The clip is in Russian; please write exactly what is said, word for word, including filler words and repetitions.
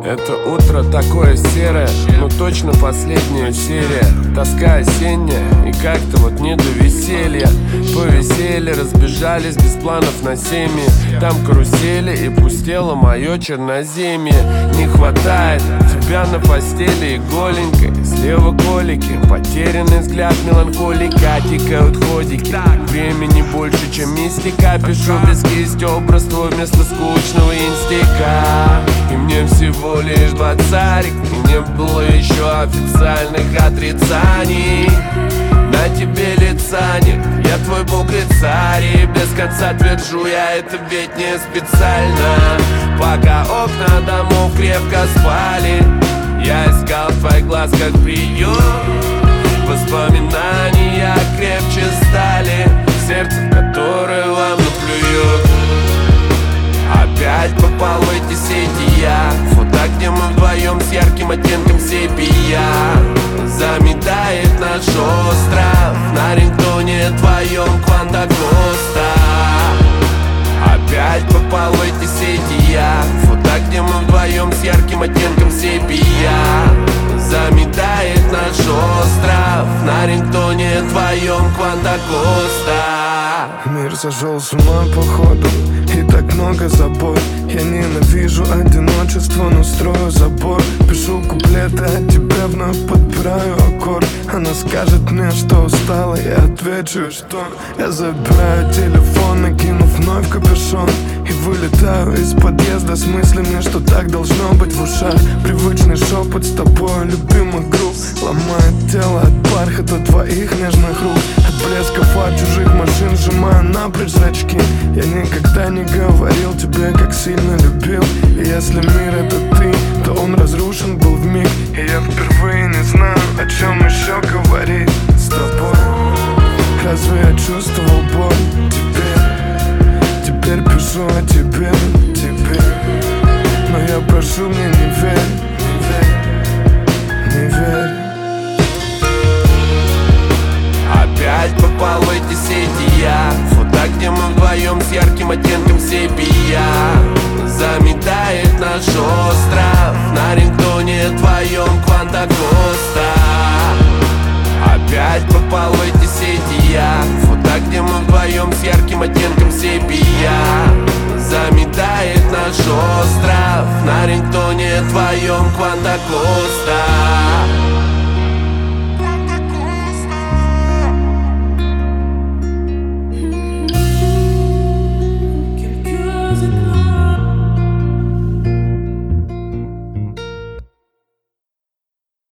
Это утро такое серое, но точно последняя серия. Тоска осенняя, и как-то вот не до веселья. Повесели, разбежались без планов на семьи. Там карусели, и пустело мое черноземье. Не хватает тебя на постели и голенькой. Слева колики, потерянный взгляд меланхолика. Тикают ходики, времени больше, чем мистика. Пишу без кисти образ твой вместо скучного инстика. И мне всего лишь двадцарик, и не было еще официальных отрицаний. На тебе лица нет, я твой бог и царь. И без конца твержу я, это ведь не специально. Пока окна домов крепко спали, я искал в твоих глазках приют. Воспоминания крепче стали, сердце, которое вам наплюет. Опять попал в эти сети я, фото, где мы вдвоем с ярким оттенком сепия. Заметает наш остров на рингтоне твоем Кванта Коста. Опять попал в эти сети я, фото, где мы вдвоем с ярким оттенком сепия. Заметает наш остров на рингтоне твоем Кванта Коста. Мир сошел с ума походу, и так много забот. Я ненавижу одиночество, но строю забор. Пишу куплеты, а тебе вновь подбираю аккорд. Она скажет мне, что устала, я отвечу, что я забираю телефон, накинув вновь капюшон, и вылетаю из подъезда с мыслями, что так должно быть в ушах. Привычный шепот с тобой, любимых групп, ломает тело от бархата твоих нежных рук. От блеска фар чужих машин сжимаю напрочь зрачки. Я никогда не говорил тебе, как сильно любил. И если мир это ты, то он разрушен был вмиг. И я впервые не знаю, о чем еще говорить с тобой. Разве я чувствовал боль? Теперь, теперь пишу о тебе, тебе. Но я прошу, мне не верь, не верь, не верь. Опять попал в эти сети я, фото, где мы вдвоем с ярким оттенком сепия. Заметает наш остров на рингтоне твоем Кванта Коста. Опять попал в эти сети я, фото, где мы вдвоем с ярким оттенком сепия. Заметает наш остров на рингтоне твоем Кванта Коста.